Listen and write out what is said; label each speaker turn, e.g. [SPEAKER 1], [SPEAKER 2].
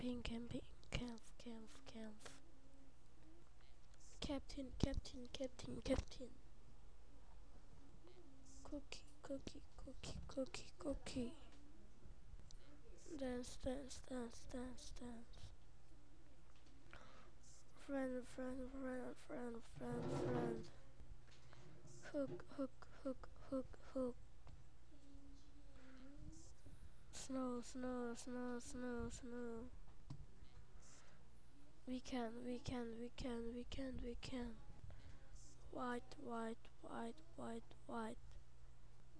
[SPEAKER 1] camping, camp. Captain. Cookie. Dance. Friend. Hook. Snow. We can. White.